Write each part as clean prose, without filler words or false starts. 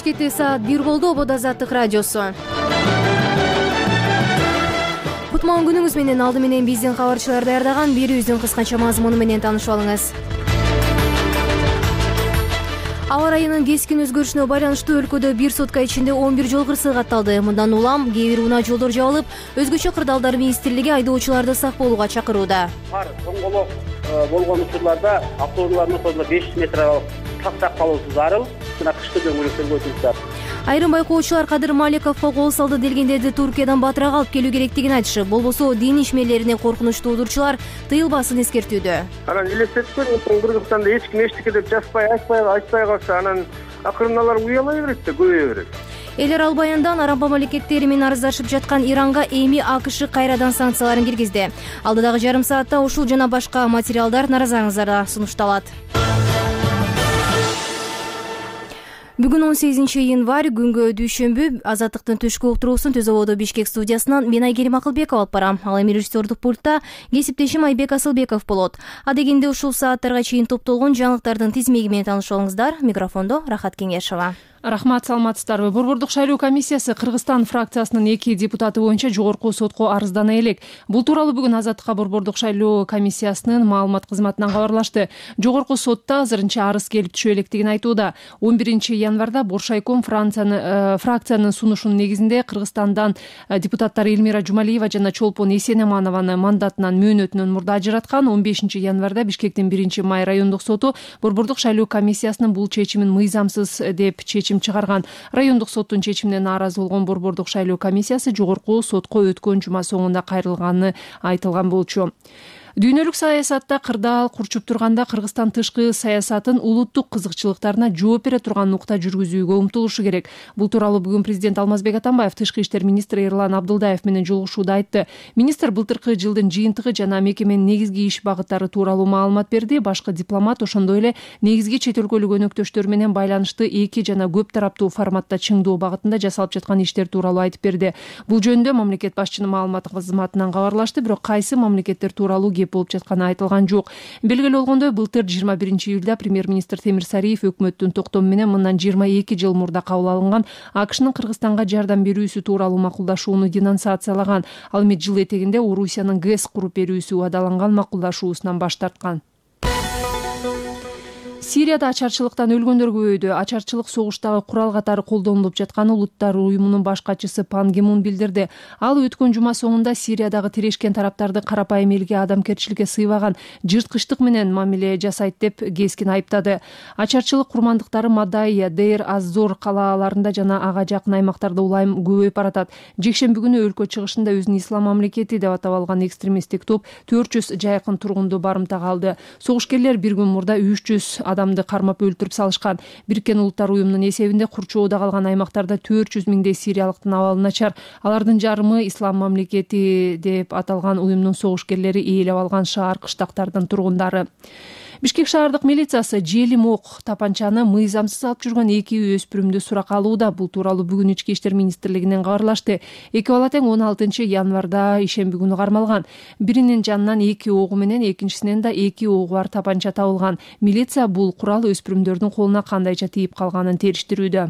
кетти, саат 1 болду. Обод Азаттык радиосу. Кутман күнүңүз менен алды менен биздин кабарчылар даярдаган берүүбүздүн кыскача мазмуну менен таанышып алыңыз. Аба ырайынын кескин өзгөрүшүнө байланыштуу өлкөдө бир сутка ичинде 11 жол кырсыгы катталды. Мындан улам кээ бир унаа жолдор жабылып, өзгөчө кырдаалдар министрлиги айдоочуларды сак болууга чакырууда. Кар тоңголок болгон учурларда автобустардын ортосунда 500 метр аралык сактап калуусу зарыл. Мына кышкы дөңгөлөктөргө өтүлүп. Айрым байкоочулар Кадыр Маликовго кол салды делгендерди Туркиядан батыраак алып келүү керектигин айтышып, болбосо дин ишмерлерине коркунучтуу удурчулар тыйылбасын эскертүүдө. Анан элестеткөн Кыргызстанда эч ким эчтеке деп жазбай, айтпай калса, анан акырын алар уялай берет да, көбөйө берет. Элер ал баяндан Араб мамлекеттери менен арыздашып жаткан Иранга эми АКШ кайрадан санкцияларын киргизди. Алдыдагы жарым саатта ушул жана башка материалдар назарыңыздарга сунушталат. Бүгүн 18 январь күнгө дүйшөмбү. Азаттыктын түшкү уктуруусун Түз ободо Бишкек студиясынан мен Айгерим Акылбекова алып барам. Ал эми режиссердук пультта кесиптешим Айбек Асылбеков болот. Адегенде ушул сааттарга чейин топтолгон жаңылыктардын тизмеги менен таанышып алыңыздар. Микрофондо Рахат Кеңешова. Рахмат, саламатсыздарбы. Борбордук шайлоо комиссиясы Кыргызстан фракциясынын 2 депутаты боюнча жогорку сотко арыздана элек. Бул тууралуу бүгүн Азаттыкка борбордук шайлоо комиссиясынын маалымат кызматынан кабарлашты. Жогорку сотто азырынча арыз келип түшө электигин айтууда. 11 январда Боршайком фракциянын сунушунун негизинде Кыргызстандан депутаттар Эльмира Жумалиева жана Чолпон Эсенеманованы мандатынан мөөнөтүнөн мурда ажыраткан. 15 январда Бишкектин 1-май райондук соту борбордук шайлоо комиссиясынын бул чечимин мыйзамсыз деп чечим чыгарган. Райондук соттун чечимине нааразы болгон борбордук шайлоо комиссиясы жогорку сотко өткөн жума соңунда кайрылганы айтылган болчу. Дүйнөлүк саясатта кырдаал курчуп турганда Кыргызстан тышкы саясатын улуттук кызыкчылыктарына жооп бере турган нукта жүргүзүүгө умтулушу керек. Бул тууралуу бүгүн президент Алмазбек Атамбаев тышкы иштер министри Эрлан Абдылдаев менен жолугушууда айтты. Министр былтыркы жылдын жыйынтыгы жана мекеменин негизги иш багыттары тууралуу маалымат берди. Башкы дипломат ошондой эле негизги чет өлкөлүк өнөктөштөр менен байланышты эки жана көп тараптуу форматта чыңдоо багытында жасалып жаткан иштер тууралуу айтып берди. Бул жөнүндө мамлекет башчынын маалымат кызматынан кабарлашты, бирок кайсы мамлекеттер тууралуу болуп жатканы айтылган жок. Белгилүү болгондой, былтыр 21 июлда премьер-министр Темир Сариев өкмөттүн токтому менен мындан 22 жыл мурда кабыл алынган АКШнын Кыргызстанга жардам берүүсү тууралуу макулдашууну денонсациялаган. Ал эми жыл этегинде Орусиянын ГЭС куруп берүүсү убадаланган макулдашуусунан баш тарткан. Сирияда ачарчылыктан өлгөндөр көбөйдү. Ачарчылык согуштагы курал катары колдонулуп жатканы Улуттар уюмунун баш катчысы Пан Ги Мун билдирди. Ал өткөн жума соңунда Сириядагы тирешкен тараптарды карапайым элге адамгерчиликке сыйбаган жырткычтык менен мамиле жасайт деп кескин айыптады. Ачарчылык курмандыктары Мадайя, Дейр аз-Зор калааларында жана ага жакын аймактарда улайым көбөйүп баратат. Жекшемби күнү өлкө чыгышында өзүн ислам мамлекети деп атап алган экстремисттик топ 400 жайкын тургунду барымтага алды. Согушкерлер бир күн мурда 300 адамды кармап өлтүрүп салышкан. Бириккен Улуттар уюмунун эсебинде курчоодо калган аймактарда 400 миңдей сириялыктын абалы начар. Алардын жарымы ислам мамлекети деп аталган уюмдун согушкерлери ээлеп алган шаар кыштактардын тургундары. Бишкек шаардык милициясы желим ок тапанчаны мыйзамсыз алып жүргөн 2 өспүрүмдү суракка алууда. Бул тууралуу бүгүн Ички иштер министрлигинен кабарлашты. Эки бала тең 16 январда ишемби күнү кармалган. Биринин жанынан 2 огу менен, экинчисинен да 2 огу бар тапанча табылган. Милиция бул курал өспүрүмдөрдүн колуна кандайча тийип калганын териштирүүдө.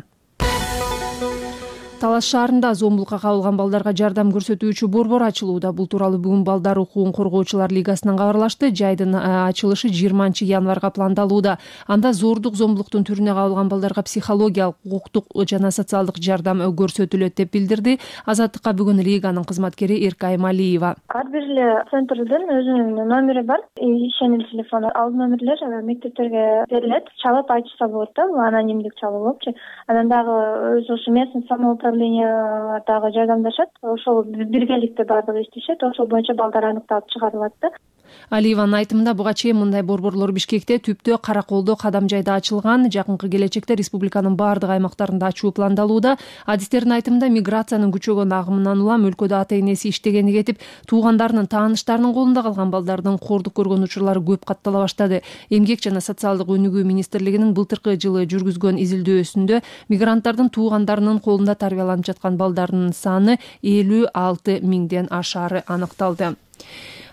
Талас шаарында зомбулукка кабылган балдарга жардам көрсөтүүчү борбор ачылууда. Бул тууралуу бүгүн Балдар укугун коргоочулар лигасынан кабарлашты. Жайдын ачылышы 20 январга пландалууда. Анда зордук зомбулуктун түрүнө кабылган балдарга психологиялык, укуктук жана социалдык жардам көрсөтүлөт деп билдирди Азаттыкка бүгүн лиганын кызматкери Эркайым Алиева. Ар бир эле центрдин өзүнүн номери бар. Ишенил телефону. Ал номерлер мектептерге берилет. Чалып айтышса болот да, бул анонимдик чалуу болупчу. Анан дагы өз ошо местный самоуправлениядагы жардамдашат. Ошол биргеликте баардыгы иштешет. Ошол боюнча балдар аныкталып чыгарылат да. Алиеванын айтымында буга чейин мындай борборлор Бишкекте, Түптө, Караколдо, Кадамжайда ачылган. Жакынкы келечекте республиканын баардык аймактарында ачуу пландалууда. Адистердин айтымында миграциянын күчөгөн агымынан улам өлкөдө ата-энеси иштегени кетип, туугандарынын, тааныштарынын колунда калган балдардын кордук көргөн учурлары көп каттала баштады. Эмгек жана социалдык өнүгүү министрлигинин былтыркы жылы жүргүзгөн изилдөөсүндө мигранттардын туугандарынын колунда тарбияланып жаткан балдардын саны 56 миңден ашаары аныкталды.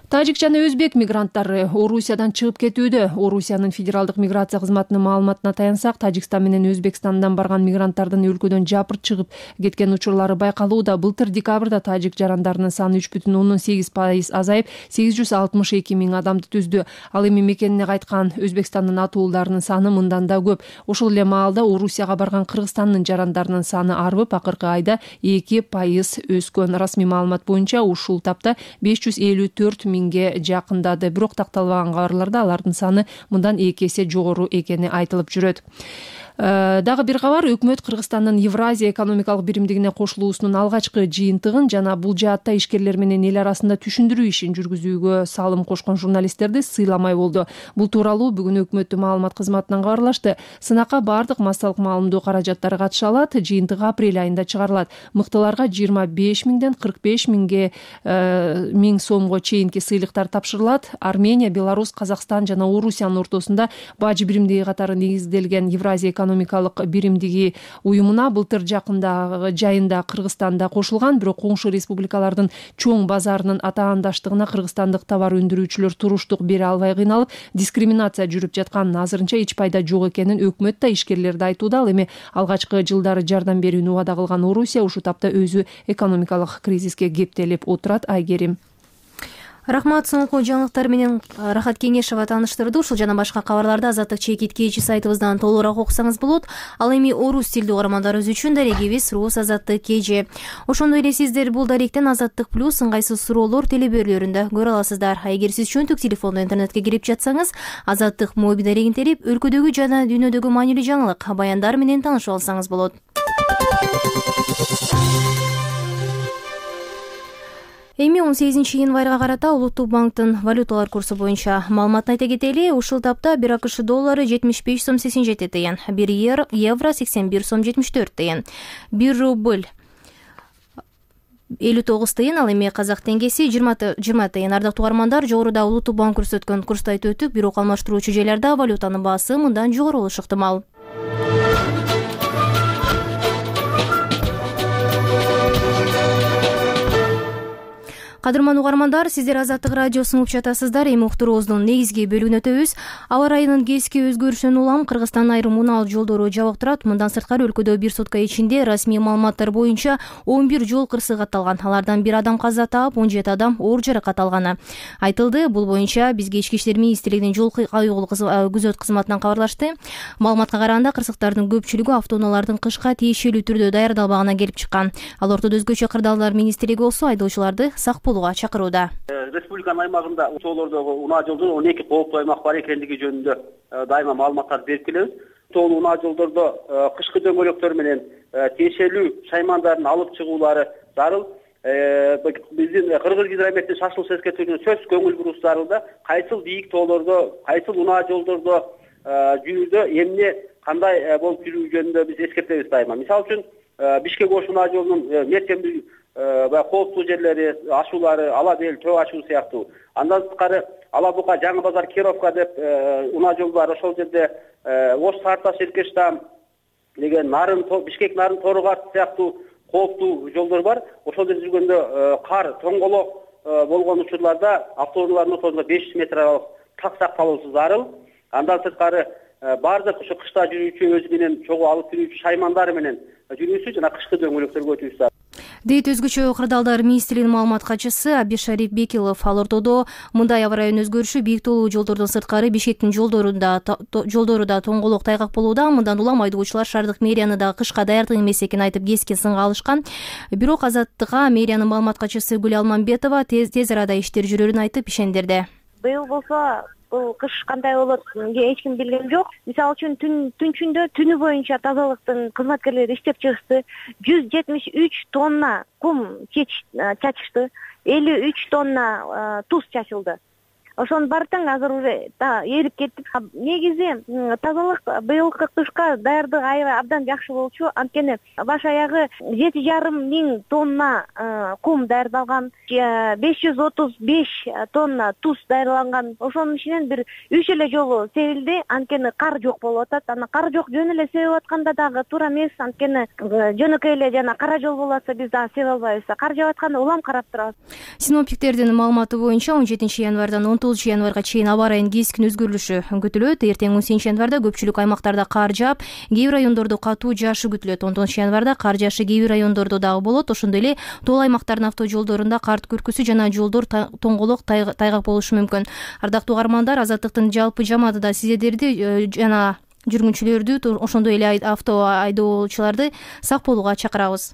Тажик жана өзбек мигранттары Орусиядан чыгып кетүүдө. Орусиянын федералдык миграция кызматынын маалыматына таянсак, Тажикстан менен Өзбекстандан барган мигранттардын өлкөдөн жапырт чыгып кеткен учурлары байкалууда. Былтыр декабрда тажик жарандарынын саны 3,8% азайып, 862 миң адамды түздү. Ал эми мекенине кайткан Өзбекстандын атуулдарынын саны мындан да көп. Ошол эле маалда Орусияга барган Кыргызстандын жарандарынын саны арбып, акыркы айда 2% өскөн. Расмий маалымат боюнча ушул тапта 554 миңге жакындады. Бирок такталбаган кабарларда алардын саны мындан 2 эсе жогору экени айтылып жүрөт. Дагы бир кабар, өкмөт Кыргызстандын Евразия экономикалык биримдигине кошулуусунун алгачкы жыйынтыгын жана бул жаатта ишкерлер менен эл арасында түшүндүрүү ишин жүргүзүүгө салым кошкон журналисттерди сыйламай болду. Бул тууралуу бүгүн өкмөттүн маалымат кызматынан кабарлашты. Сынакка бардык массалык маалымдоо каражаттары катыша алат. Жыйынтык апрель айында чыгарылат. Мыктыларга 25 миңден 45 миң сомго чейинки сыйлыктар тапшырылат. Армения, Беларусь, Казакстан жана Орусиянын ортосунда бажы биримдиги катары негизделген Евразия экономикалык биримдиги уюмуна былтыр жайында Кыргызстанда кошулган, бирок коңшу республикалардын чоң базарынын атаандаштыгына кыргызстандык товар өндүрүүчүлөр туруштук бере албай кыйналып, дискриминация жүрүп жатканын, азырынча эч пайда жок экенин өкмөт да ишкерлерди айтууда. Ал эми алгачкы жылдары жардам берүүнү убада кылган Орусия ушул тапта өзү экономикалык кризиске кептелип отурат. Айгерим. Рахмат, соңку жаңылыктар менен Рахат Кеңешова тааныштырды. Ушул жана башка кабарларды Азаттык чекит кечи сайтыбыздан толугураак окусаңыз болот. Ал эми орус тилдүү угармандарыбыз үчүн дарегибиз Рус Азаттык KG. Ошондой эле сиздер бул даректен Азаттык плюс ыңгайсыз суроолор телебөрлөрүндө көрө аласыздар. Эгер сиз чөнтүк телефондо интернетке кирип жатсаңыз, Азаттык моби дарегин терип, өлкөдөгү жана дүйнөдөгү маанилүү жаңылык, баяндар менен таанышып алсаңыз болот. Эми 18 январга карата Улуттук банктын валюталар курсу боюнча маалыматын айта кетели. Ушул тапта 1 АКШ доллары 75 сом 87 тыйын, 1 евро 81 сом 74 тыйын, 1 рубль 59 тыйын, ал эми казак теңгеси 20 тыйын. Ардактуу угармандар, жогоруда Улуттук банк көрсөткөн курсту айтып өтүп, бирок алмаштыруучу жайларда валютанын баасы мындан жогору болушу ыктымал. Кадырман угармандар, сиздер Азаттык радиосун угуп жатасыздар. Эми уктуруубуздун негизги бөлүгүнө өтөбүз. Аба райынын keskin өзгөрүшүнөн улам Кыргызстандын айрым унаа жолдору жабык турат. Мындан сырткары өлкөдө бир сутка ичинде расмий маалыматтар боюнча 11 жол кырсыгы катталган. Алардан 1 адам каза таап, 17 адам оор жаракат алганы айтылды. Бул боюнча бизге Ички иштер министрлигинин жол кайгылуу күзөт кызматынан кабарлашты. Маалыматка караганда, кырсыктардын көпчүлүгү автоунаалардын кышка тиешелүү түрдө даярдалбагына келип чыккан. Ал ортодо өзгөчө кырдаалдар министрлиги болсо айдоочуларды сак болууга чакырууда. Республиканын аймагында тоолордогу унаа жолдордо 12 кооптуу аймак бар экендиги жөнүндө дайыма маалыматтарды берип келебиз. Тоолуу унаа жолдордо кышкы дөңгөлөктөр менен тиешелүү шаймандардын алып чыгуулары зарыл. Биздин Кыргыз гидрометтин шашылыш эскертүүнү сөзсүз көңүл буруш зарыл да. Кайсыл бийик тоолордо, кайсыл унаа жолдордо жүрүүдө эмне кандай болуп жүрүү жөнүндө биз эскертебиз дайыма. Мисалы үчүн Бишкек Ош унаа жолунун меркемдүү кооптуу жерлери, ашуулары, Ала Бел, Төө ашуу сыяктуу. Андан сырткары Ала Бука, Жаңы базар, Кировка деп унаа жол бар. Ошол жерде Ош Сарташ, Эркештам деген Нарын, Бишкек Нарын, Торугат сыяктуу кооптуу жолдор бар. Ошол жерде жүргөндө кар, тоңголок болгон учурларда автоунаалардын ортосунда 500 метр аралык так сакталуусу зарыл. Андан сырткары бардык ушу кышта жүрүүчү өзү менен чогуу алып жүрүүчү шаймандар менен жүрүүсү жана кышкы дөңгөлөктөргө өтүүсү. Дейт өзгөчө кырдаалдар министрлигинин маалымат катчысы Абишарип Бекилов. Ал ортодо мындай аба райын өзгөрүшү бийик тоолуу жолдордон сырткары Бишкектин жолдору да тоңголок тайгак болууда. Мындан улам айдоочулар шаардык мэрияны да кышка даярдык эмес экенин айтып keskin сынга алышкан. Бирок Азаттыкка мэриянын маалымат катчысы Гүл Алмамбетова тез арада иштер жүрөрүн айтып ишендирди. Быйыл болсо бул кыш кандай болот эч ким билген жок. Мисалы үчүн түнчүндө түнү боюнча тазалыктын кызматкерлери иштеп чыгышты. 173 тонна кум чачышты. 53 тонна туз чачылды. ошонун баары тең азыр уже эрип кетип. Негизи тазалык быйылкы кышка даярдык аябай абдан жакшы болчу. Анткени баш аягы 7,5 миң тонна кум даярдалган, 535 тонна туз даярдалган. Ошонун ичинен бир 3 эле жолу себилди, анткени кар жок болуп атат. Ана кар жок жөн эле себип атканда дагы туура эмес, анткени жөнөкөй эле жана кара жол болуп атса биз дагы себе албайбыз. Кар жаап атканда улам карап турабыз. Синоптиктердин маалыматы боюнча 17 январдан 19 январга чейин аба ырайынын кескин өзгөрүлүшү күтүлөт. Эртең 18 январда көпчүлүк аймактарда кар жаап, кээ бир райондордо катуу жаашы күтүлөт. 19 январда кар жаашы кээ бир райондордо дагы болот. Ошондой эле тол аймактардын автожолдорунда кар күркүсү жана жолдор тоңголок тайгак болушу мүмкүн. Ардактуу угармандар, Азаттыктын жалпы жамаатыда сиздерди жана жүргүнчүлөрдү, ошондой эле авто айдоочуларды сак болууга чакырабыз.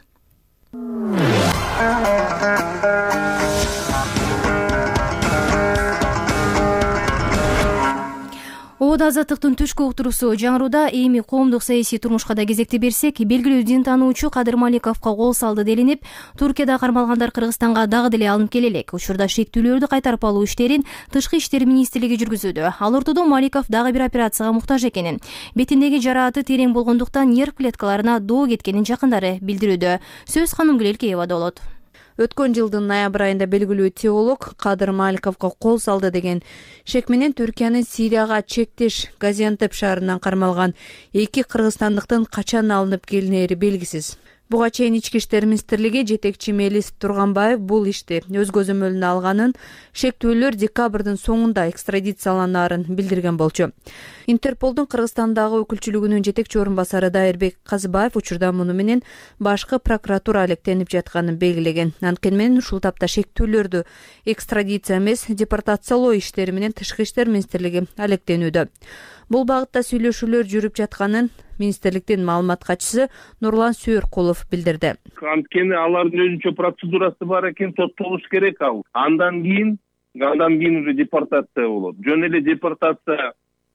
Ободо Азаттыктын түшкү уктуруусу жаңырууда. Эми коомдук саясий турмушка да кезекти берсек, белгилүү дин таануучу Кадыр Маликовго кол салды делинип, Туркияда кармалгандар Кыргызстанга дагы деле алынып келе элек. Учурда шектүүлөрдү кайтарып алуу иштерин Тышкы иштер министрлиги жүргүзүүдө. Ал ортодо Маликов дагы бир операцияга муктаж экенин, бетиндеги жарааты терең болгондуктан нерв клеткаларына доо кеткенин жакындары билдирүүдө. Сөз Ханымгүл Элкеевада болот. Өткөн жылдын ноябрь айында белгилүү теолог Кадыр Маликовго кол салды деген шек менен Түркиянын Сирияга чектеш Газиантеп шаарынан кармалган 2 кыргызстандыктын качан алынып келинери белгисиз. Буга чейин Ички иштер министрлиги жетекчи Мелис Турганбаев бул ишти өз көзөмөлүнө алганын, шектүүлөр декабрдын соңунда экстрадицияланаарын билдирген болчу. Интерполдун Кыргызстандагы өкүлчүлүгүнүн жетекчи орун басары Дайырбек Казыбаев учурда муну менен башкы прокуратура алектенип жатканын белгилеген. Анткени менен ушул тапта шектүүлөрдү экстрадиция эмес, депортациялоо иштери менен Тышкы иштер министрлиги алектенүүдө. Бул багытта сүйлөшүүлөр жүрүп жатканын министрликтин маалымат катчысы Нурлан Сүйөркулов билдирди. Анткени алардын өзүнчө процедурасы бар экен, соттолуш керек ал. Андан кийин уже депортация болот. Жөн эле депортация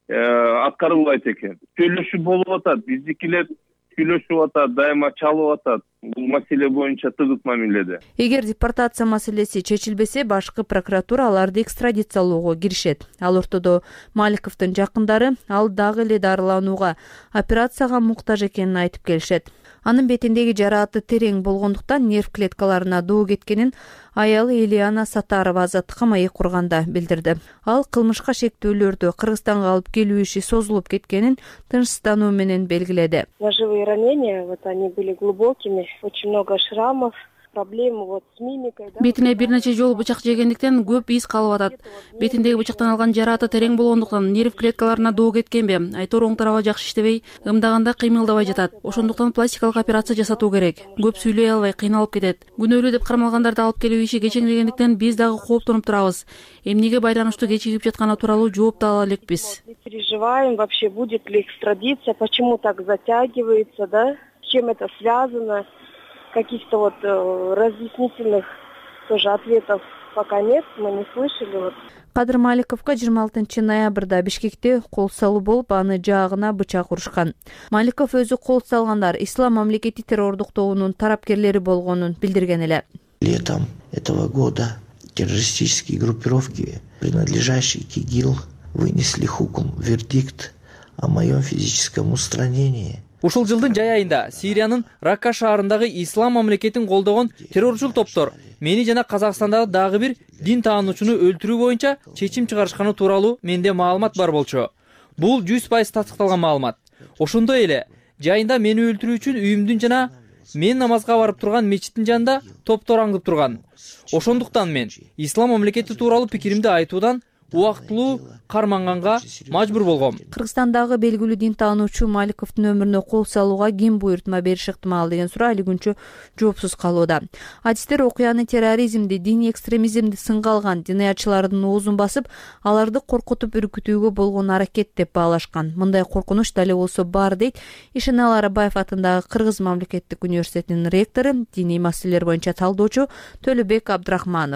аткарылбайт экен. Сүйлөшүү болуп атат, биздикилер сүйлөшүп атат, дайыма чалып атат. Бул маселе боюнча тыгыз мамиледе. Эгер депортация маселеси чечилбесе, башкы прокуратура аларды экстрадициялоого киришет. Ал ортодо Маликовдун жакындары ал дагы эле дарыланууга, операцияга муктаж экенин айтып келишет. Анын бетиндеги жарааты терең болгондуктан нерв клеткаларына доо кеткенин аялы Элиана Сатарова Азаттыкка маек курганда билдирди. Ал кылмышка шектүүлөрдү Кыргызстанга алып келүү иши созулуп кеткенин тынчсыздануу менен белгиледи. Ножевые ранения, они были глубокими, очень много шрамов. Проблемы с мимикой. Бетине бир нече жолу бычак жегендиктен көп из калып атат. Бетиндеги бычактан алган жарааты терең болгондуктан нерв клеткаларына доо кеткенби? Айтор оң тарабы жакшы иштебей, ымдаганда кыймылдабай жатат. Ошондуктан пластикалык операция жасатуу керек. Көп сүйлөй албай кыйналып кетет. Күнөөлүү деп кармалгандарды алып келүү иши кечеңдегендиктен биз дагы кооптонуп турабыз. Эмнеге байланыштуу кечигип жатканы тууралуу жооп да ала элекпиз. Переживаем, вообще будет ли экстрадиция, почему так затягивается, да? С чем это связано? Каких-то разъяснительных тоже ответов пока нет, мы не слышали. Кадыр Маликовго 26 ноябрда Бишкекте кол салуу болуп, аны жаагына бычак урушкан. Маликов өзү кол салгандар Ислам мамлекети террордук тобунун тарапкерлери болгонун билдирген эле. Летом этого года террористические группировки, принадлежащие к ИГИЛ, вынесли вердикт о моем физическом устранении. Ушул жылдын жай айында Сириянын Ракка шаарындагы Ислам мамлекетин колдогон террорчул топтор мени жана Казакстандагы дагы бир дин таануучуну өлтүрүү боюнча чечим чыгарышканы тууралуу менде маалымат бар болчу. Бул 100% тастыкталган маалымат. Ошондой эле жайында мени өлтүрүү үчүн үйүмдүн жана мен намазга барып турган мечиттин жанында топтор аңдып турган. Ошондуктан мен Ислам мамлекети тууралуу пикиримди айтуудан убактылуу карманганга мажбур болгом. Кыргызстандагы белгилүү дин таануучу Маликовдун өмүрүнө кол салууга ким буйртма бериш ыктымал деген суроо али күнчө жоопсуз калууда. Адистер окуяны терроризмди, диний экстремизмди сынга алган динаятчылардын оозун басып, аларды коркутуп үркүтүүгө болгон аракет деп баалашкан. Мындай коркунуч дале болсо бар дейт Ишенал Арабаев атындагы Кыргыз мамлекеттик университетинин ректору, диний маселелер боюнча талдоочу Төлөбек Абдрахманов.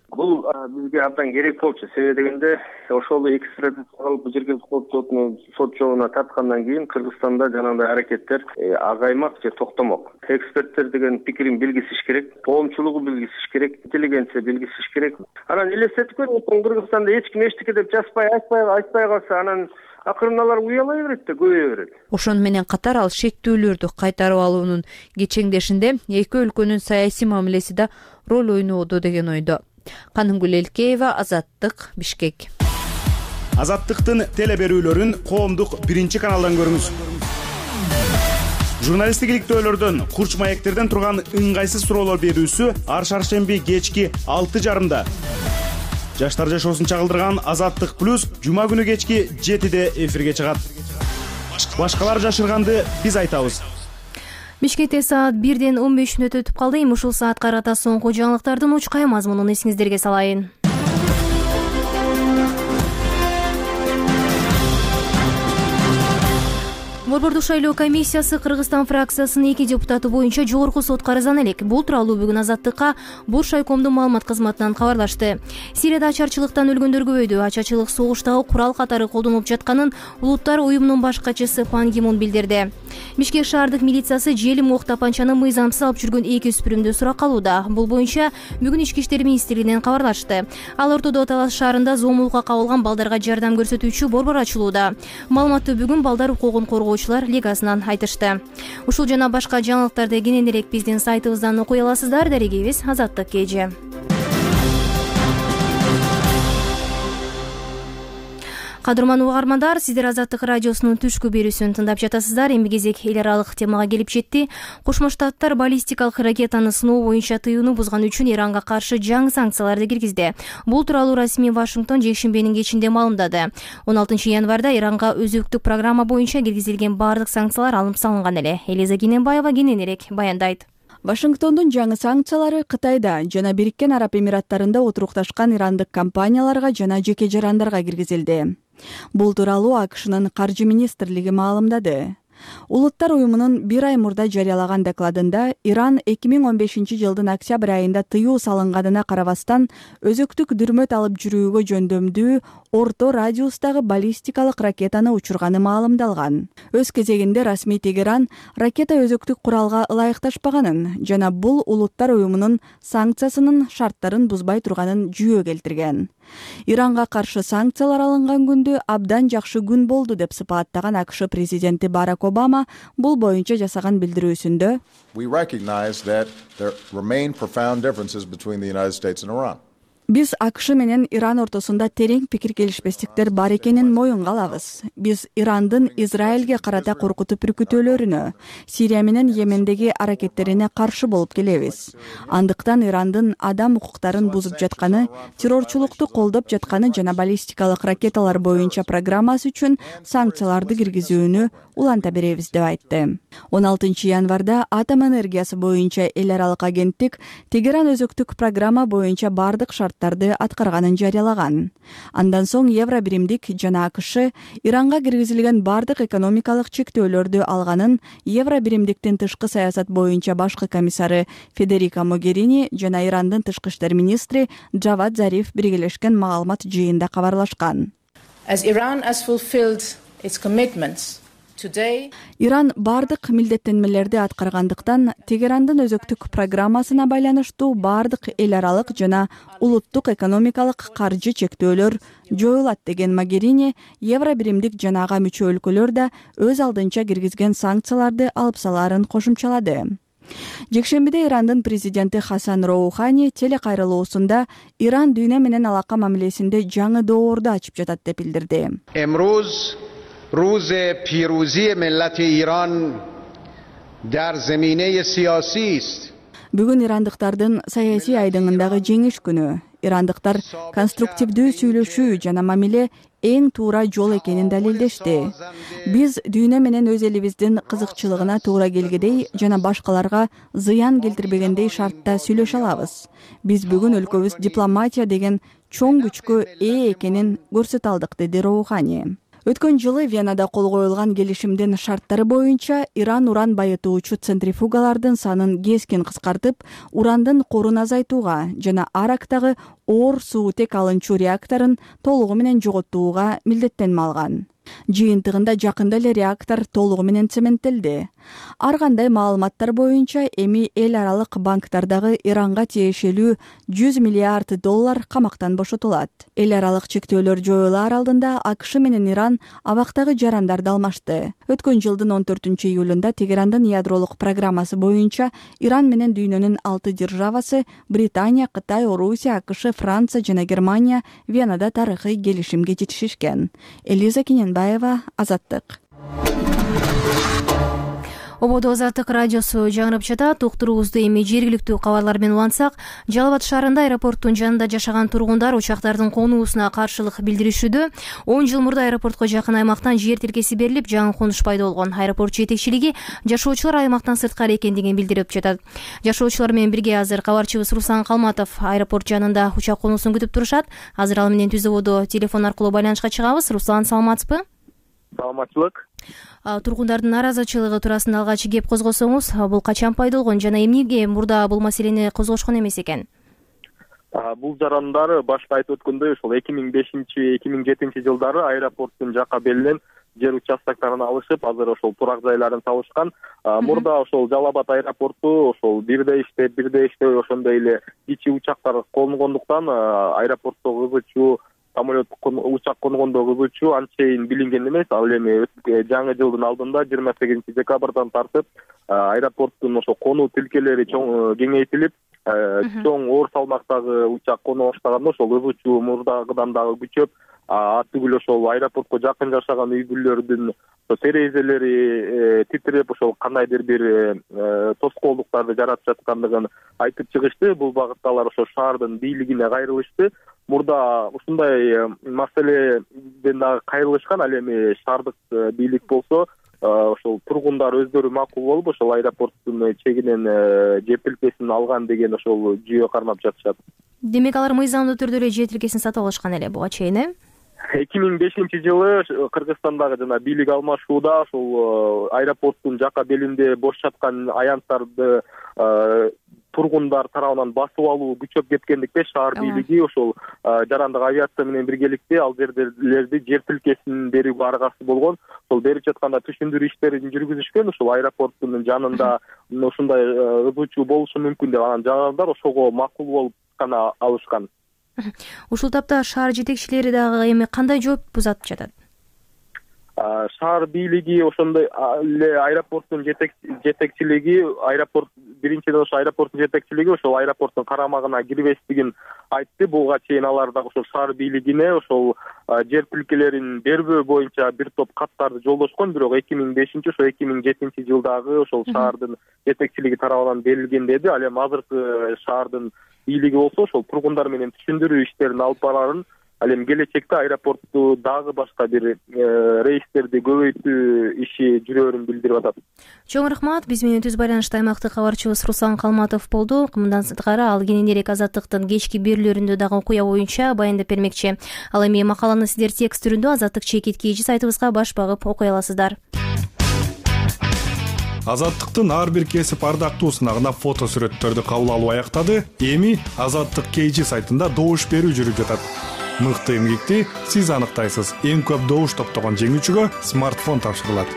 Бул бизге абдан керек болчу. Себеби дегенде ошол экстрадициялык бул жерге сот жолуна тарткандан кийин Кыргызстанда жанагындай аракеттер азаймак же токтомок. Эксперттер деген пикирин билгизиш керек, коомчулугу билгизиш керек, интеллигенция билгизиш керек. Анан элестетип көрүңүз, Кыргызстанда эч ким эчтеке деп жазбай, айтпай калса, анан акырын алар уялай берет да, көбөйө берет. Ошону менен катар ал шектүүлөрдү кайтарып алуунун кечеңдешинде эки өлкөнүн саясий мамилеси да роль ойноодо деген ойдо. Канымгүл Элкеева, Азаттык, Бишкек. Азаттыктын теле берүүлөрүн коомдук биринчи каналдан көрүңүз. Журналисттик иликтөөлөрдөн, курч маектерден турган ыңгайсыз суроолор берүүсү ар шаршемби кечки 6:30. Жаштар жашоосун чагылдырган Азаттык плюс жума күнү кечки 7:00 эфирге чыгат. Башкалар жашырганды биз айтабыз. Бишкекте саат 1:15 өтүп калды. Эми ушул саатка карата соңку жаңылыктардын учкай мазмунун эсиңиздерге салайын. Борбордук шайлоо комиссиясы Кыргызстан фракциясынын 2 депутаты боюнча жогорку сотко арызданып элек. Бул тууралуу бүгүн Азаттыкка Буршайкомдун маалымат кызматынан кабарлашты. Сирияда ачарчылыктан өлгөндөр көбөйдү. Ачарчылык согуштагы курал катары колдонулуп жатканын Улуттар уюмунун баш катчысы Пан Ги Мун билдирди. Бишкек шаардык милициясы желим ок тапанчаны мыйзамсыз алып жүргөн 2 өспүрүмдү суракка алууда. Бул боюнча бүгүн Ички иштер министрлигинен кабарлашты. Ал ортодо Талас шаарында зомбулукка кабылган балдарга жардам көрсөтүүчү борбор ачылууда. Маалыматты бүгүн балдар укугун коргоочулар лигасынан айтышты. Ушул жана башка жаңылыктарды кененирээк биздин сайтыбыздан окуй аласыздар. Дарегебиз Азаттык KG. Кадырман угармандар, сиздер Азаттык радиосунун түшкү берүүсүн тыңдап жатасыздар. Эми кезек эл аралык темага келип жетти. Кошмо Штаттар баллистикалык ракетаны сыноо боюнча тыюуну бузган үчүн Иранга каршы жаңы санкцияларды киргизди. Бул тууралуу расмий Вашингтон жекшембенин кечинде маалымдады. 16 январда Иранга өзөктүк программа боюнча киргизилген баардык санкциялар алынып салынган эле. Элиза Кененбаева кененирээк баяндайт. Вашингтондун жаңы санкциялары Кытайда жана Бириккен Араб Эмираттарында отурукташкан ирандык компанияларга жана жеке жарандарга киргизилди. Бул тууралуу АКШнын каржы министрлиги маалымдады. Улуттар уюмунун 1 ай мурда жарыялаган докладында Иран 2015 жылдын октябрь айында тыюу салынганына карабастан өзөктүк дүрмөт алып жүрүүгө жөндөмдүү орто радиустагы баллистикалык ракетаны учурганы маалымдалган. Өз кезегинде расмий Тегеран ракета өзөктүк куралга ылайыкташпаганын жана бул улуттар уюмунун санкциясынын шарттарын бузбай турганын жүйө келтирген. Иранга каршы санкциялар алынган күндү абдан жакшы күн болду деп сыпаттаган АКШ президенти Барак Обама бул боюнча жасаган билдирүүсүндө биз АКШ менен Иран ортосунда терең пикир келишпестиктер бар экенин моюнга алабыз. Биз Ирандын Израилге карата коркутуп үркүтөөлөрүнө, Сирия менен Йемендеги аракеттерине каршы болуп келебиз. Андыктан Ирандын адам укуктарын бузуп жатканы, террорчулукту колдоп жатканы жана баллистикалык ракеталар боюнча программасы үчүн санкцияларды киргизүүнү уланта беребиз деп айтты. 16 январда атом энергиясы боюнча эл аралык агенттик Тегеран өзөктүк программа боюнча бардык шарттарды аткарганын жарыялаган. Андан соң Евробиримдик жана АКШ Иранга киргизилген бардык экономикалык чектөөлөрдү алганын Евробиримдиктин тышкы саясат боюнча башкы комиссары Федерика Могерини жана Ирандын тышкы иштер министри Джавад Зариф биргелешкен маалымат жыйында кабарлашкан. Иран бардык милдеттенмелерди аткаргандыктан Тегерандын өзөктүк программасына байланыштуу бардык эл аралык жана улуттук экономикалык каржы чектөөлөр жоюлат деген Могерини Евробиримдик жана ага мүчө өлкөлөр да өз алдынча киргизген санкцияларды алып салаарын кошумчалады. Жекшембиде Ирандын президенти Хасан Роухани телекайрылуусунда Иран дүйнө менен алака мамилесинде жаңы доорду ачып жатат деп билдирди. روز پیروزی ملت ایران در زمینه سیاسی است. Бүгүн ирандыктардын саясий айдыңындагы жеңиш күнү. Ирандыктар конструктивдүү сүйлөшүү жана мамиле эң туура жол экенин далилдешти. Биз дүйнө менен өз элибиздин кызыкчылыгына туура келгидей жана башкаларга зыян келтирбегендей шартта сүйлөшө алабыз. Биз бүгүн өлкөбүз дипломатия деген чоң күчкө ээ экенин көрсөтө алдык, деди Роухани. Өткөн жылы Венада кол коюлган келишимдин шарттары боюнча Иран уран байытуучу центрифугалардын санын кескин кыскартып, урандын корун азайтууга жана Арактагы оор суутек алынчу реакторун толугу менен жоготууга милдеттенме алган. Жыйынтыгында жакында эле реактор толугу менен цементтелди. Ар кандай маалыматтар боюнча эми эл аралык банктардагы Иранга тиешелүү $100 миллиард камактан бошотулат. Эл аралык чектөөлөр жоюлаар алдында АКШ менен Иран абактагы жарандарды алмашты. Өткөн жылдын 14-июлунда Тегерандын ядролук программасы боюнча Иран менен дүйнөнүн 6 державасы Британия, Кытай, Орусия, АКШ, Франция жана Германия Венада тарыхый келишимге жетишишкен. Элиза Кененбаева, Азаттык. Ободо Азаттык радиосу жаңырып жатат. Уктуруубузду эми жергиликтүү кабарлар менен улантсак, Жалал Абад шаарында аэропорттун жанында жашаган тургундар учактардын конуусуна каршылык билдиришүүдө. 10 жыл мурда аэропортко жакын аймактан жер тилкеси берилип, жаңы конуш пайда болгон. Аэропорт жетекчилиги жашоочулар аймактан сырткары экендигин билдирип жатат. Жашоочулар менен бирге азыр кабарчыбыз Руслан Калматов аэропорт жанында учак конуусун күтүп турушат. Азыр ал менен Түз ободо телефон аркылуу байланышка чыгабыз. Руслан, саламатсызбы? Саламатчылык. Тургундардын нааразычылыгы туурасында алгач кеп козгосоңуз, бул качан пайда болгон жана эмнеге мурда бул маселени козгошкон эмес экен? Бул жарандар башта айтып өткөндөй ошол 2005-2007 жылдары аэропорттун жакка берилген жер участоктарын алышып, азыр ошол турак жайларын салышкан. Мурда ошол Жалал Абад аэропорту ошол бирде иштеп, ошондой эле кичи учактар конугондуктан аэропортто кызычуу самолет учак конугондо кызычуу анчейин билинген эмес. Ал эми жаңы жылдын алдында 28 декабрдан тартып аэропорттун ошо конуу тилкелери кеңейтилип, чоң оор салмактагы учак конуу баштаганда ошол кызычуу мурдагыдан дагы күчөп, атүгүл ошол аэропортко жакын жашаган үй бүлөлөрдүн терезелери титиреп, ошол кандайдыр бир тоскоолдуктарды жаратып жаткандыгын айтып чыгышты. Бул багытта алар ошо шаардын бийлигине кайрылышты. Мурда ушундай маселеден дагы кайрылышкан. Ал эми шаардык бийлик болсо ошол тургундар өздөрү макул болуп, ошол аэропорттун чегинен жер тилкесин алган деген ошол жүйө кармап жатышат. Демек алар мыйзамдуу түрдө эле жер тилкесин сатып алышкан эле буга чейин, 2005 жылы Кыргызстандагы жана бийлик алмашууда ошол аэропорттун жакка белинде бош жаткан аянттарды тургундар тарабынан басып алуу күчөп кеткендикте шаар бийлиги ошол жарандык авиация менен биргеликте ал жерлерди жер тилкесин берүүгө аргасы болгон. Ошол берип жатканда түшүндүрүү иштерин жүргүзүшкөн. Ошол аэропорттун жанында ушундай кызычуу болушу мүмкүн деп анан жарандар ошого макул болуп гана алышкан. Ушул тапта шаар жетекчилери дагы эми кандай жооп узатып жатат? Шаар бийлиги ошондой эле аэропорттун жетекчилиги, биринчиден ошо аэропорттун жетекчилиги ошол аэропорттун карамагына кирбестигин айтты. Буга чейин алар дагы ошол шаар бийлигине ошол жер тилкелерин бербөө боюнча бир топ каттарды жолдошкон, бирок 2007 жылдагы ошол шаардын жетекчилиги тарабынан берилген деди. Ал эми азыркы шаардын бийлиги болсо ошол тургундар менен түшүндүрүү иштерин алып барарын, ал эми келечекте аэропортту дагы башка бир рейстерди көбөйтүү иши жүрөөрүн билдирип атат. Чоң рахмат. Биз менен түз байланышта аймактык кабарчыбыз Руслан Калматов болду. Мындан сырткары ал кененирээк Азаттыктын кечки берүүлөрүндө дагы окуя боюнча баяндап бермекчи. Ал эми макаланы сиздер текст түрүндө Азаттык чекит KG сайтыбызга баш багып окуй аласыздар. Азаттыктын ар бир кесип ардактуусуна фото сүрөттөрдү кабыл алуу аяктады. Эми Азаттык KG сайтында добуш берүү жүрүп жатат. Мыкты эмгекти сиз аныктайсыз. Эң көп добуш топтогон жеңүүчүгө смартфон тапшырылат.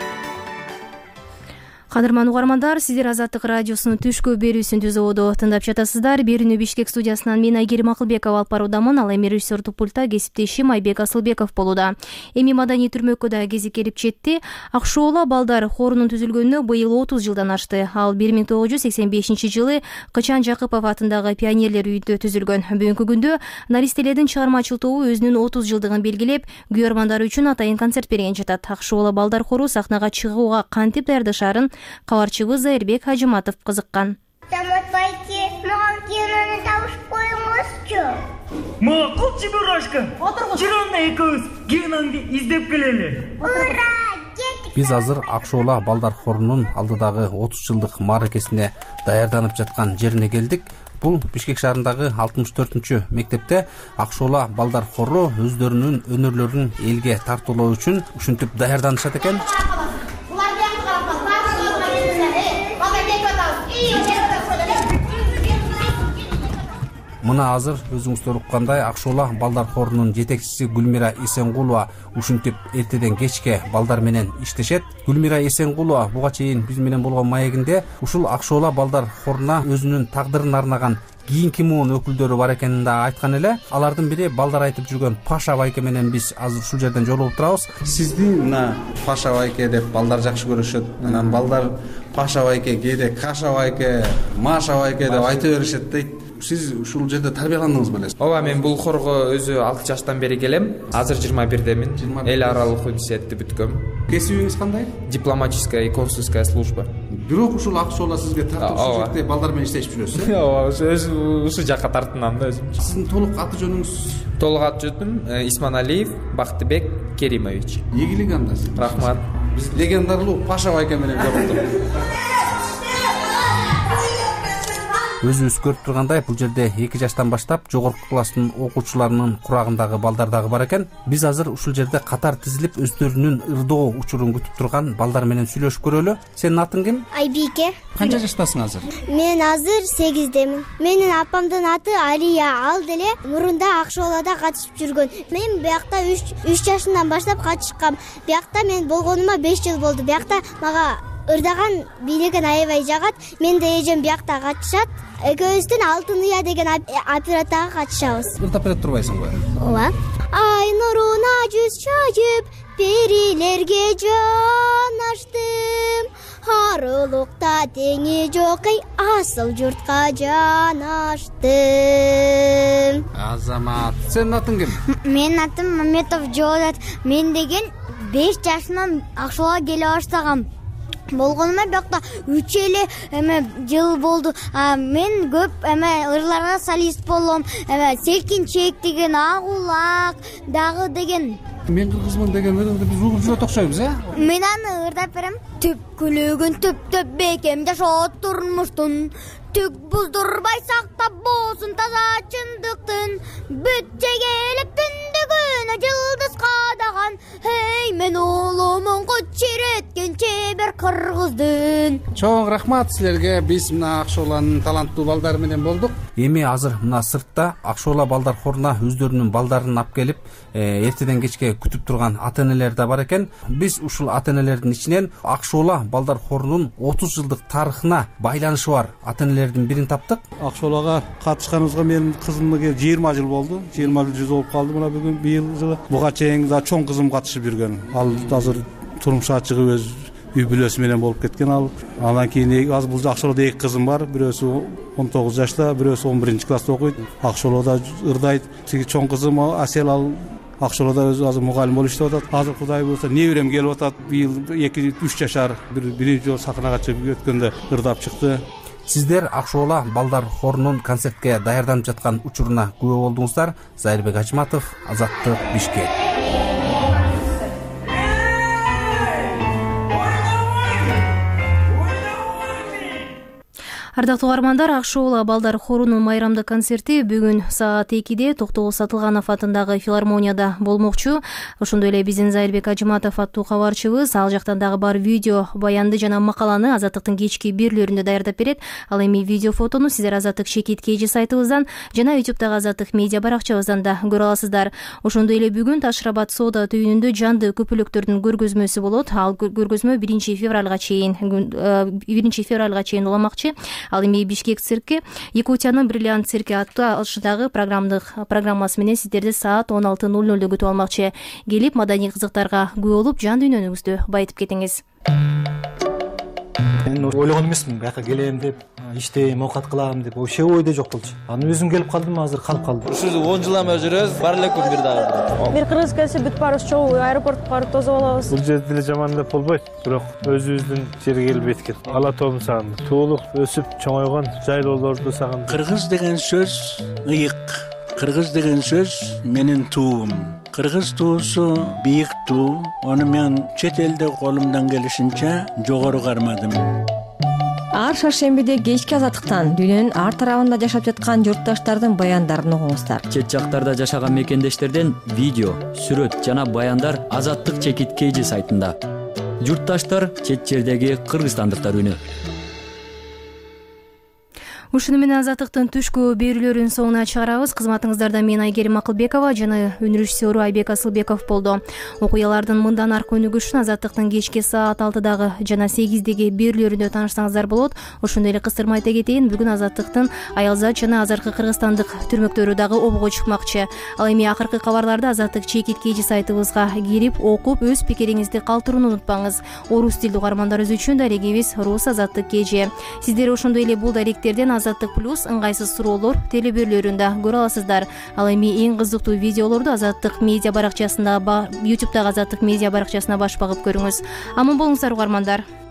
Кадырман угармандар, сиздер Азаттык радиосунун түшкү берүүсүн Түз ободо тыңдап жатасыздар. Берүүнү Бишкек студиясынан мен Айгерим Акылбекова алып баруудамын. Ал эми режиссердук пультта кесиптешим Айбек Асылбеков болууда. Эми маданий түрмөккө да кези келип жетти. Акшоола балдар хорунун түзүлгөнүнө быйыл 30 жылдан ашты. Ал 1985 жылы Кычан Жакыпов атындагы пионерлер үйүндө түзүлгөн. Бүгүнкү күндө наристелердин чыгармачыл тобу өзүнүн 30 жылдыгын белгилеп, күйөрмандар үчүн атайын концерт берген жатат. Акшоола балдар хору сахнага чыгууга кантип даярдашаарын кабарчыбыз Эрбек Хажыматов кызыккан. Самотвойте, маған киноны тауып қойыңызчы. Мақұл, Чебурашка. Жүріңді екеуіз киноңды издеп келелі. Ура! Биз азыр Акшоола балдар хорунун алдыдагы 30 жылдык мааракесине даярданып жаткан жерине келдик. Бул Бишкек шаарындагы 64 мектепте Акшоола балдар хору өздөрүнүн өнөрлөрүн элге тартуулоо үчүн ушинтип даярданышат экен. Мына азыр өзүңүздөр уккандай Акшоола балдар хорунун жетекчиси Гүлмира Эсенгулова ушинтип эртеден кечке балдар менен иштешет. Гүлмира Эсенгулова буга чейин биз менен болгон маегинде ушул Акшоола балдар хоруна өзүнүн тагдырын арнаган кийинки муун өкүлдөрү бар экенин да айткан эле. Алардын бири балдар айтып жүргөн Паша байке менен биз азыр ушул жерден жолугуп турабыз. Сизди мына Паша байке деп балдар жакшы көрүшөт. Анан балдар Паша байке, кээде Каша байке, Маша байке деп айта беришет дейт. Сиз ушул жерде тарбияландыңыз белесиз? Ооба, мен бул хорго өзү 6 жаштан бери келем. Азыр 21демин. Эл аралык университетти бүткөм. Кесибиңиз кандай? Дипломатическая и консульская служба. Бирок ушул Акшоола сизге тартып ушул жерде балдар менен иштешип жүрөсүз. Ооба, ушул жакка тартынам да өзүм. Сиздин толук аты жөнүңүз? Толук аты жөнүм Исманалиев Бактыбек Керимович. Ийгилик анда. Рахмат. Биз легендарлуу Паша байке менен жолуктук. Өзүбүз көрүп тургандай, бул жерде 2 жаштан баштап жогорку класстын окуучуларынын курагындагы балдар дагы бар экен. Биз азыр ушул жерде катар тизилип өздөрүнүн ырдоо учурун күтүп турган балдар менен сүйлөшүп көрөлү. Сенин атың ким? Айбике. Канча жаштасың азыр? Мен азыр 8демин. Менин апамдын аты Алия. Ал деле мурунда Акшоолада катышып жүргөн. Мен биякта 3 жашымдан баштап катышкам. Биякта мен болгонума 5 жыл болду. Биякта мага ырдаган, бийлеген аябай жагат. Мен да эжем биякта катышат. Экөөбүздүн Алтын Уя деген операттага катышабыз. Ырдап берип турбайсыңбы? Ооба. Ай нуруна жүз чайып, перилерге жан аштым. Арылыкта теңи жок эй, асыл журтка жан аштым. Азамат, сенин атың ким? Менин атым Маметов Жолдат. Мен деген 5 жашымдан Акшоолага келе баштагам. Болгонума биякта 3 эле жыл болду. Мен көп ырларга солист болом. Селкин чек деген, Агулак дагы деген. Мен кыргызмын деген ырды биз угуп жүрөт окшойбуз, Мен аны ырдап берем. Түпкүлөгүн түптөп бекем жашоот турмуштун. Түк буздурбай сактап болсун таза чындыктын. Бүт жегелип түндүгүнө жылдыз кадаган. Эй, мен улумун кучиреткен чебер кыргыздын. Чоң рахмат силерге. Биз мына Акшооланын таланттуу балдары менен болдук. Эми азыр мына сыртта Акшоола балдар хоруна өздөрүнүн балдарын алып келип, эртеден кечке күтүп турган ата-энелер да бар экен. Биз ушул ата-энелердин ичинен Акшоола балдар хорунун 30 жылдык тарыхына байланышы бар ата-энелердин бирин таптык. Акшоолага катышканыбызга менин кызымга 20 жыл болду. 20 жыл болуп калды мына бүгүн быйыл жылы. Буга чейин да чоң кызым катышып жүргөн. Ал азыр турмушка чыгып өз үй бүлөсү менен болуп кеткен ал. Андан кийин азыр бул Акшоолода 2 кызым бар. Бирөөсү 19 жашта, бирөөсү 11-класста окуйт. Акшоолода ырдайт. Тиги чоң кызым Асел ал Акшоолода өзү азыр мугалим болуп иштеп атат. Азыр Кудай буйруса неберем келип атат. Быйыл 2-3 жашар биринчи жолу сахнага чыгып өткөндө ырдап чыкты. Сиздер Акшоола балдар хорунун концертке даярданып жаткан учуруна күбө болдуңуздар. Зайырбек Ажматов, Азаттык, Бишкек. Ардактуу угармандар, Акшоола балдар хорунун майрамдык концерти бүгүн саат 2-де Токтогул Сатылганов атындагы филармонияда болмокчу. Ошондой эле биздин Зайырбек Ажматов аттуу кабарчыбыз ал жактан дагы бар видео баянды жана макаланы Азаттыктын кечки бирлөрүндө даярдап берет. Ал эми видео фотону сиздер Азаттык Шекит KG сайтыбыздан жана YouTube'дагы Азаттык медиа баракчабыздан да көрө аласыздар. Ошондой эле бүгүн Ташрабад соода түйүнүндө жанды көпөлөктөрдүн көргөзмөсү болот. Ал көргөзмө 1-февралга чейин уламакчы. Ал эми Бишкек цирки Якутиянын бриллиант цирки аттуу алышындагы программасы менен сиздерди саат 16:00 күтүп алмакчы. Келип маданий кызыктарга күбө болуп жан дүйнөңүздү байытып кетиңиз. Мен ойлогон эмесмин бияка келем деп, иштейм, оокат кылам деп, вообще ойдо жок болчу. Анан өзүм келип калдым, азыр калып калдым. Ушул 10 жыл эме жүрөбүз, бар эле күн бир дагы. Бир кыргыз келсе бүт баарыбыз чогуу аэропортко барып тосуп алабыз. Бул жерде деле жаман деп болбойт, бирок өзүбүздүн жерге келип эткен. Ала тоом сагындым. Туулук, өсүп чоңойгон жайлоолорду сагындым. Кыргыз деген сөз ыйык. Кыргыз деген сөз менин туум. Кыргыз туусу бийик туу. Ону мен чет элде колумдан келишинче жогору кармадым. ар шаршембиде кечки азаттыктан дүйнөнүн ар тарабында жашап жаткан журтташтардын баяндарын угуңуздар. Чет жактарда жашаган мекендештерден видео, сүрөт жана баяндар Азаттык чекит KG сайтында. Журтташтар чет жердеги кыргызстандыктар үнү. Ушуну менен Азаттыктын түшкү берүүлөрүнүн соңуна чыгарабыз. Кызматыңыздарда мен Айгерим Акылбекова жана өнөр режиссеру Айбек Асылбеков болду. Окуялардын мындан аркы өнүгүшүн Азаттыктын кечки саат 6-дагы жана 8-деги берүүлөрүндө таанышсаңыздар болот. Ошондой эле кыстырма айта кетейин, бүгүн Азаттыктын Аялзат жана азыркы кыргызстандык түрмөктөрү дагы обого чыкмакчы. Ал эми акыркы кабарларды Азаттык чекит KG сайтыбызга кирип, окуп, өз пикириңизди калтырууну унутпаңыз. Орус тилдүү угармандарыбыз үчүн дарегибиз Рус Азаттык KG. Сиздер ошондой эле бул даректерден Азаттык плюс ыңгайсыз суроолор телеберлөрүндө көрө аласыздар. Ал эми эң кызыктуу видеолорду Азаттык медиа баракчасында, YouTube'дагы Азаттык медиа баракчасына баш багып көрүңүз. Аман болуңуздар угармандар.